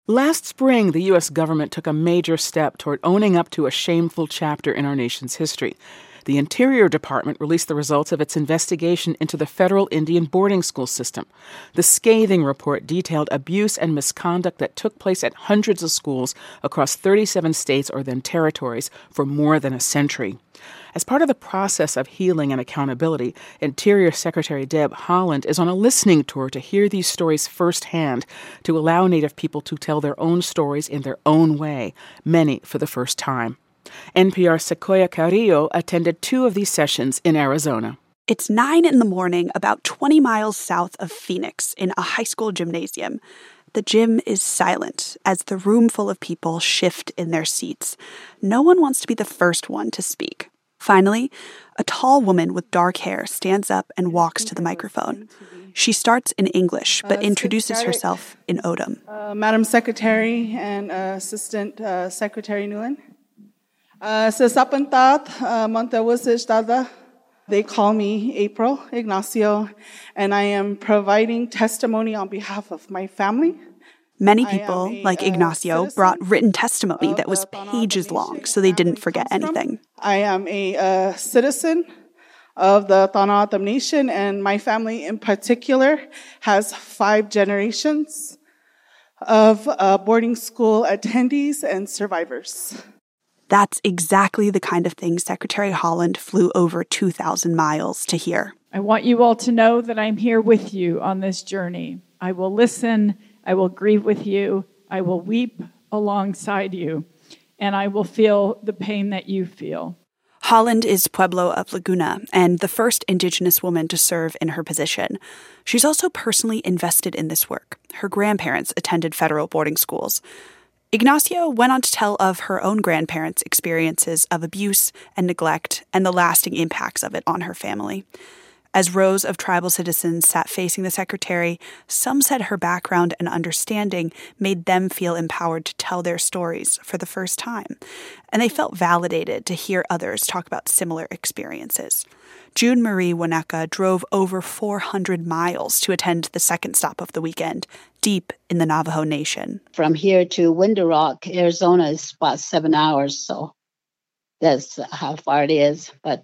Last spring, the U.S. government took a major step toward owning up to a shameful chapter in our nation's history. The Interior Department released the results of its investigation into the federal Indian boarding school system. The scathing report detailed abuse and misconduct that took place at hundreds of schools across 37 states or then territories for more than a century. As part of the process of healing and accountability, Interior Secretary Deb Haaland is on a listening tour to hear these stories firsthand, to allow Native people to tell their own stories in their own way, many for the first time. NPR's Sequoia Carrillo attended 2 of these sessions in Arizona. It's 9 a.m, about 20 miles south of Phoenix, in a high school gymnasium. The gym is silent as the room full of people shift in their seats. No one wants to be the first one to speak. Finally, a tall woman with dark hair stands up and walks to the microphone. She starts in English, but introduces herself in O'odham. Madam Secretary and Assistant Secretary Nguyen. They call me April Ignacio, and I am providing testimony on behalf of my family. Many people, like Ignacio, brought written testimony that was pages long, so they didn't forget anything. I am a citizen of the Tana O'odham Nation, and my family in particular has 5 generations of boarding school attendees and survivors. That's exactly the kind of thing Secretary Haaland flew over 2,000 miles to hear. I want you all to know that I'm here with you on this journey. I will listen, I will grieve with you, I will weep alongside you, and I will feel the pain that you feel. Haaland is Pueblo of Laguna and the first Indigenous woman to serve in her position. She's also personally invested in this work. Her grandparents attended federal boarding schools. Ignacio went on to tell of her own grandparents' experiences of abuse and neglect and the lasting impacts of it on her family. As rows of tribal citizens sat facing the secretary, some said her background and understanding made them feel empowered to tell their stories for the first time, and they felt validated to hear others talk about similar experiences. June Marie Waneka drove over 400 miles to attend the second stop of the weekend, deep in the Navajo Nation. From here to Window Rock, Arizona is about 7 hours, so that's how far it is. But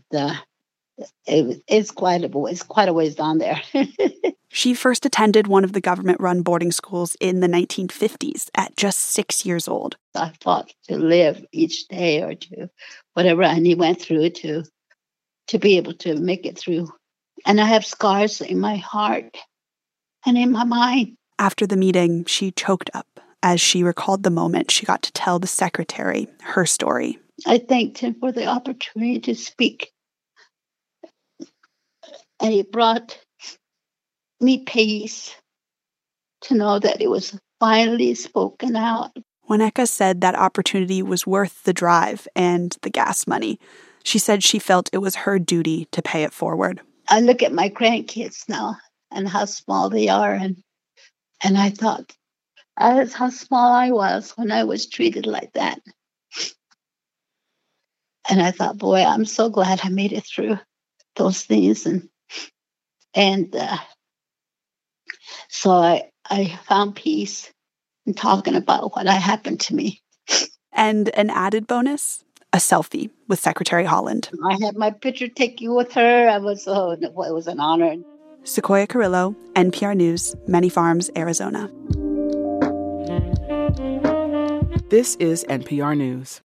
it's quite a ways down there. She first attended one of the government-run boarding schools in the 1950s at just 6 years old. I fought to live each day or to whatever I went through to be able to make it through. And I have scars in my heart and in my mind. After the meeting, she choked up as she recalled the moment she got to tell the secretary her story. I thanked him for the opportunity to speak. And it brought me peace to know that it was finally spoken out. Waneka said that opportunity was worth the drive and the gas money. She said she felt it was her duty to pay it forward. I look at my grandkids now and how small they are. And I thought, that's how small I was when I was treated like that. And I thought, boy, I'm so glad I made it through those things. And so I found peace in talking about what had happened to me. And an added bonus? A selfie with Secretary Haaland. I had my picture taken with her. It was an honor. Sequoia Carrillo, NPR News, Many Farms, Arizona. This is NPR News.